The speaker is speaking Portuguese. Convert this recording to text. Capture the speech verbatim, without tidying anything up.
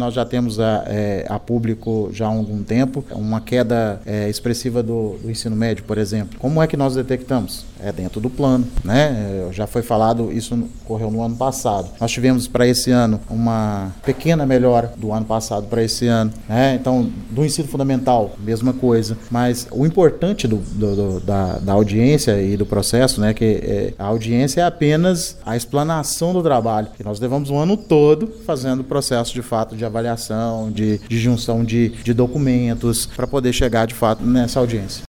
nós já temos a, é, a público já há algum tempo, uma queda é, expressiva do, do ensino médio, por exemplo. Como é que nós detectamos? É dentro do plano, né? Já foi falado, isso ocorreu no ano passado. Nós tivemos para esse ano uma pequena melhora do ano passado para esse ano, né? Então, do ensino fundamental, mesma coisa. Mas o importante do, do, do, da, da audiência e do processo, né? Que é, a audiência é apenas a explanação do trabalho. E nós levamos um ano todo fazendo o processo de fato de avaliação, de, de junção de, de documentos para poder chegar de fato nessa audiência.